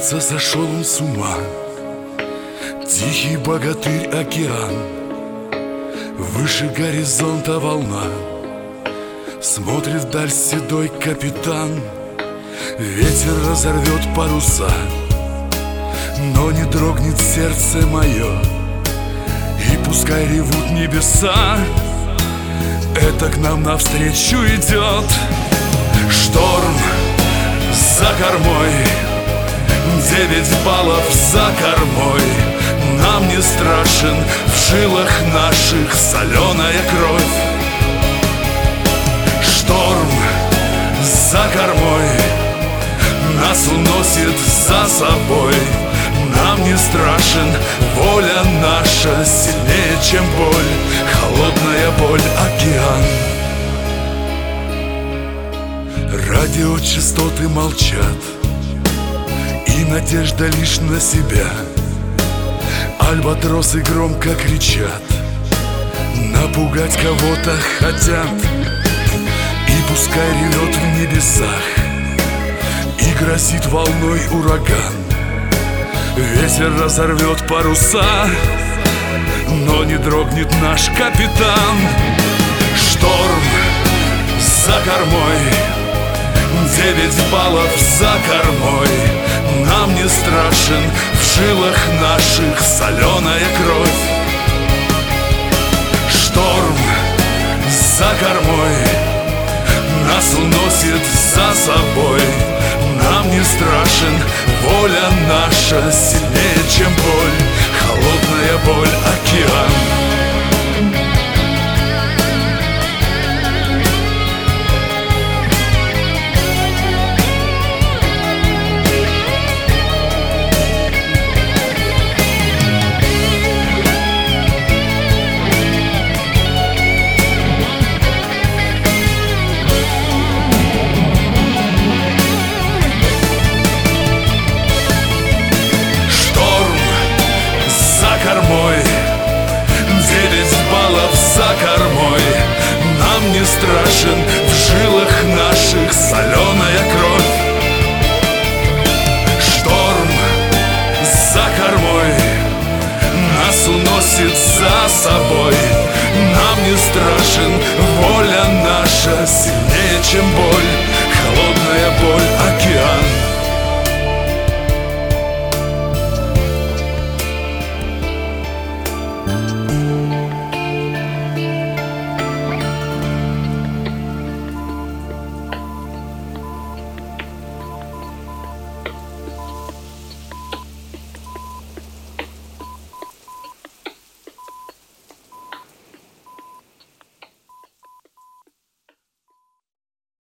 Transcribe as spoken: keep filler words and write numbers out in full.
Кажется, сошел он с ума. Тихий богатырь океан, выше горизонта волна. Смотрит вдаль седой капитан. Ветер разорвет паруса, но не дрогнет сердце мое. И пускай ревут небеса, это к нам навстречу идет. Шторм за кормой, девять баллов за кормой. Нам не страшен, в жилах наших соленая кровь. Шторм за кормой, нас уносит за собой. Нам не страшен, воля наша сильнее, чем боль. Холодная боль, океан. Радиочастоты молчат, и надежда лишь на себя. Альбатросы громко кричат, напугать кого-то хотят. И пускай ревет в небесах и грозит волной ураган. Ветер разорвет паруса, но не дрогнет наш капитан. Шторм за кормой, девять баллов за кормой. Нам не страшен, в жилах наших соленая кровь. Шторм за кормой, нас уносит за собой. Нам не страшен, воля наша сильнее, чем боль. Холодная боль, океан. Кормой, девять баллов за кормой. Нам не страшен, в жилах наших соленая кровь. Шторм за кормой, нас уносит за собой. Нам не страшен, воля наша сильнее, чем боль.